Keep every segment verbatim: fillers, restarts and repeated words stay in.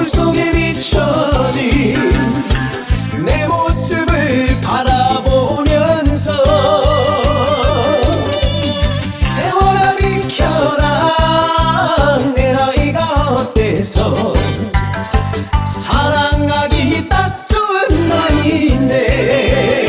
거울 속에 비춰진 내 모습을 바라보면서 세월아 비켜라 내 나이가 어때서 사랑하기 딱 좋은 나이인데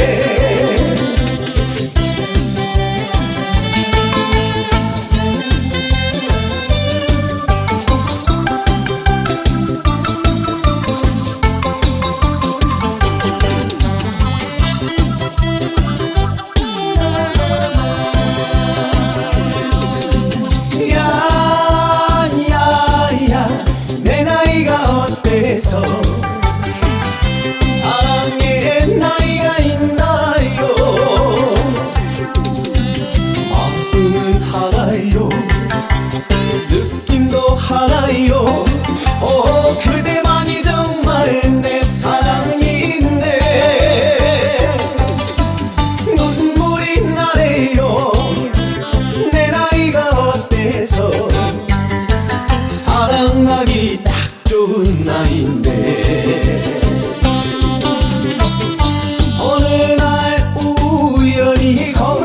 어때서 사랑의 나이가 있나요? 마음은 하나요, 느낌도 하나요. 오, 그대만이 정말 내 사랑인데 눈물이 나네요. 내 나이가 어때서 사랑하기 좋은 나이인데 어느 날 우연히 걸